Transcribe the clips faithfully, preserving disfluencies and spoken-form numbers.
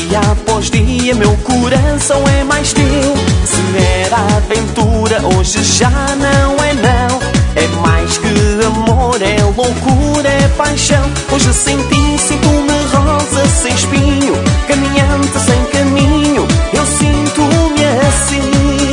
dia após dia meu coração é mais teu. Se era aventura, hoje já não é não. É mais que amor, é loucura, é paixão. Hoje sem ti sinto-me rosa sem espinho, caminhante sem caminho, eu sinto-me assim.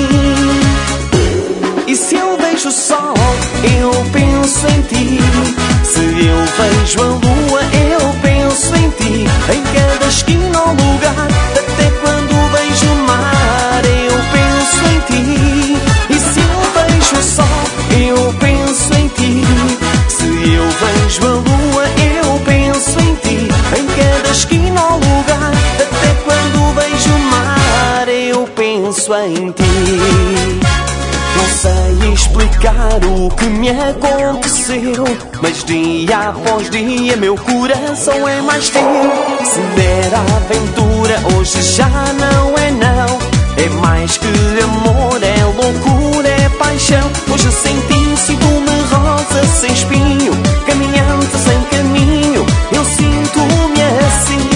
E se eu vejo o sol, eu penso em ti. Se eu vejo a lua, eu penso em ti. Em cada esquina ou lugar, até quando vejo o mar, eu penso em ti. E se eu vejo o sol, eu penso em ti. Se eu vejo a lua, eu penso em ti. Em cada esquina ou lugar, até quando vejo o mar, eu penso em ti. Não sei explicar o que me aconteceu, mas dia após dia meu coração é mais teu. Se der aventura, hoje já não é não. É mais que amor, é loucura, é paixão. Hoje sem ti sinto-me rosa sem espinho, caminhante sem caminho, eu sinto-me assim.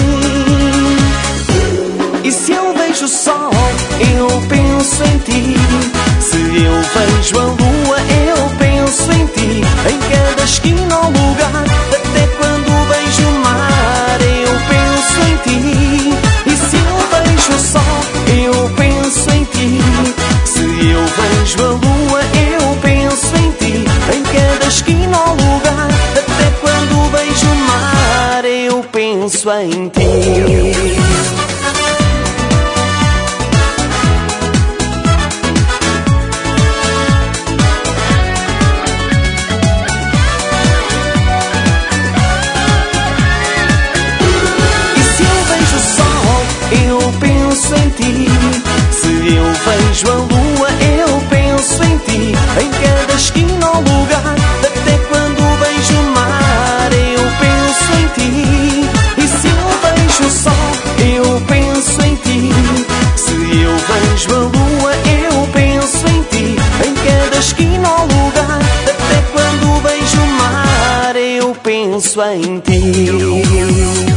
E se eu vejo o sol, eu penso em ti. Se eu vejo a lua, eu penso em ti. Em cada esquina ou lugar, até quando vejo o mar, eu penso em ti. E se eu vejo o sol, eu penso em ti. Se eu vejo a lua, eu penso em ti. Em cada esquina ou lugar, até quando vejo o mar, eu penso em ti. Em ti. Se eu vejo a lua, eu penso em ti. Em cada esquina ou lugar, até quando vejo o mar, eu penso em ti. E se eu vejo o sol, eu penso em ti. Se eu vejo a lua, eu penso em ti. Em cada esquina ou lugar, até quando vejo o mar, eu penso em ti.